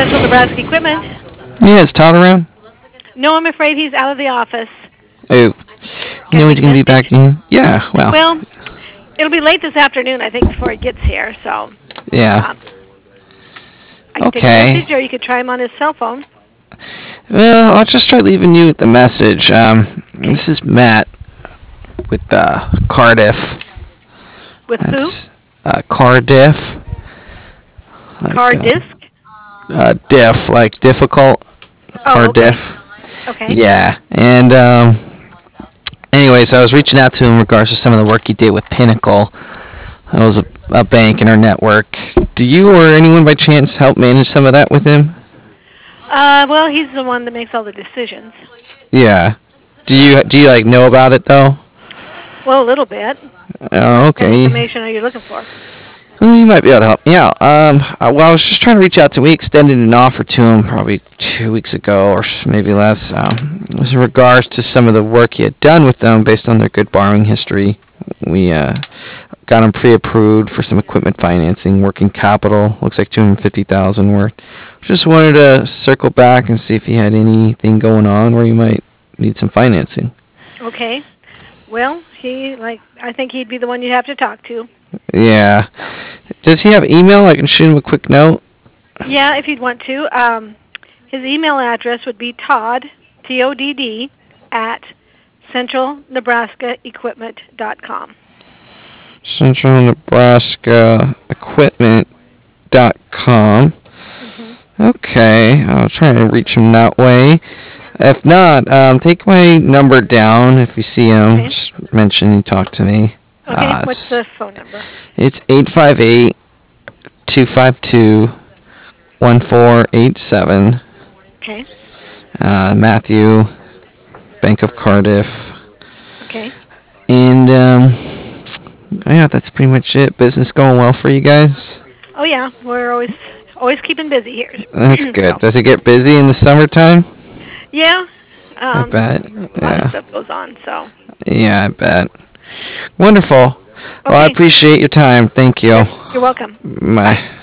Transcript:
Central Nebraska Equipment. Yeah, is Todd around? No, I'm afraid he's out of the office. Oh, you Can I know he's take a gonna be back message? in. Yeah, well, Well, it'll be late this afternoon, I think, before he gets here. So yeah. um, I can take a Okay. message, or you could try him on his cell phone. Well, I'll just try leaving you the message. Okay. This is Matt with Cardiff. With who? That's Cardiff, like Car disc? diff, like difficult. Oh, okay. Cardiff. Okay. Yeah, and anyways, I was reaching out to him in regards to some of the work he did with Pinnacle. That was a bank in our network. Do you or anyone by chance help manage some of that with him? Well, he's the one that makes all the decisions. Yeah. Do you like know about it though? Well, a little bit. Oh, What kind of okay. information are you looking for? Well, you might be able to help me out. Well, I was just trying to reach out to him. We extended an offer to him probably 2 weeks ago, or maybe less. It was in regards to some of the work he had done with them based on their good borrowing history. We got him pre-approved for some equipment financing, working capital. Looks like 250,000 worth. Just wanted to circle back and see if you had anything going on where you might need some financing. Okay. Well, I think he'd be the one you'd have to talk to. Yeah. Does he have email? I can shoot him a quick note. Yeah, if you'd want to. His email address would be Todd, Todd, at centralnebraskaequipment.com. CentralNebraskaEquipment.com. Okay, I'll try to reach him that way. If not, take my number down if you see him. Okay. Just mention you talked to me. Okay, what's the phone number? It's 858-252-1487. Okay. Matthew, Bank of Cardiff. Okay. And, yeah, that's pretty much it. Business going well for you guys? Oh yeah, we're always keeping busy here. That's good. So, Does it get busy in the summertime? yeah. I bet. A lot of Yeah. stuff goes on. So. Yeah, I bet. Wonderful. Well, I Okay. appreciate your time. Thank you. You're welcome. Bye.